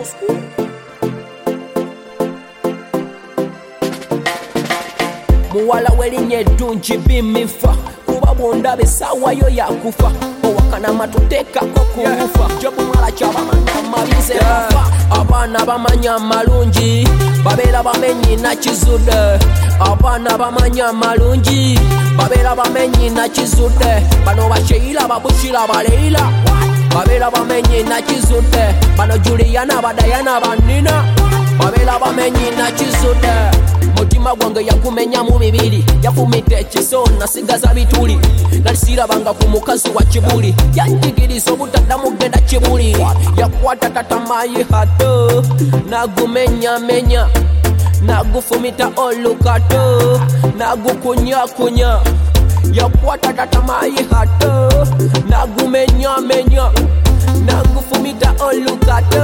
Muwala w'erinnya eddungi bimifa kuba bw'ondaba essaawa yo yakufa owakana matuteekako kufa Jobu mwala ky'abamanya amabize bafa abaana bamanya amalungi babeera bamenyi na kizude abaana bamanya amalungi babeera bamenyi na kizude bano bakyeyira babushira baleira babeera bamenyi na kizude bano Juliana badayana banina babeera bamenyi na kizude mutima gwange yakumenya mu bibiri yafumita ekiso nasigaza bituli nalisirabanga ku mukazi wa kibuli yanjigiriza obutaddamu genda kibuli yakwata tatamayi hato nagumenyamenya nagufumita olukato nagukunyakunya yakwata tatamayi hato nagumenyamenya nagufumita olukato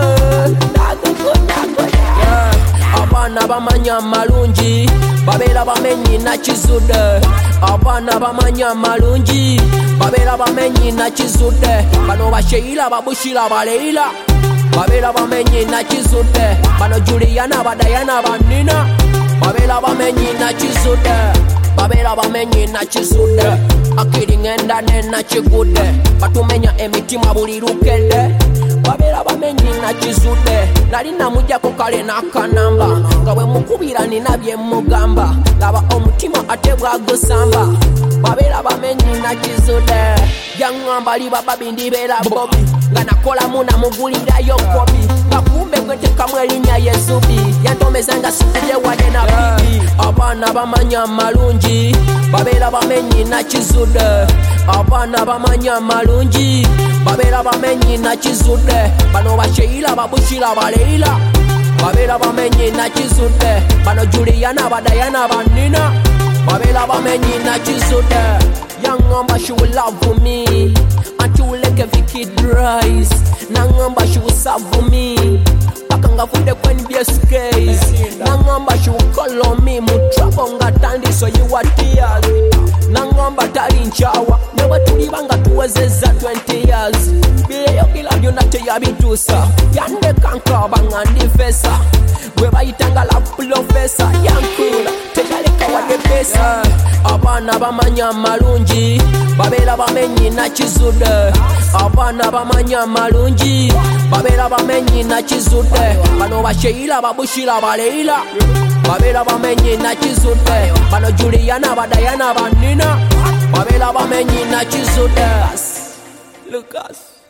nagukunyakunya abaana bamanya amalungi babeera bamenyi na kizude abaana bamanya amalungi babeera bamenyi na kizude bano bakyeyira babushira baleira babeera bamenyi na kizude bano Juliana badayana banina babeera bamenyi na kizude babeera bamenyi na kizude akiri ngenda nena kigude batumenya emitima buli lukede babeera bamenyi na kizude nali namujjako kale n'akanamba nga bwe mukubira nina bye mugamba laba omutima ate bwagusamba babeera bamenyi na kizude yaŋŋamba liba babindibeera bobi nga nakolamu namugulirayo kobi nga kumbe gwetekamu erinnya yezubi yantomeza nga sikubye wadde na bibi abaana bamanya amalungi babeera bamenyi na kizude abaana bamanya amalungi babeera bamenyi na kizude bano bakyeyira babushira baleira babeera bamenyi na kizude bano Juliana badayana banina babeera bamenyi na kizude yaŋŋamba she will love me until like a wicked rise naŋŋamba she will serve me paka nga vudde kwenbyescase naŋŋamba she will call on me mu trouble nga tandiso yiwa tears naŋŋamba tali nkyawa ne bwe tuliba nga tuwezezza 20 years byeyogera byonna teyabituusa yandeka nkaba nga ndifesa bwe bayitanga la profesa yankula teyaleka wadde pesa abaana bamanya amalungi babeera bamenyi na kizude abaana bamanya amalungi babeera bamenyi na kizude bano bakyeyira babushira baleira babeera bamenyi na kizude bano Juliana badayana banina babeera bamenyi na kizude Lucas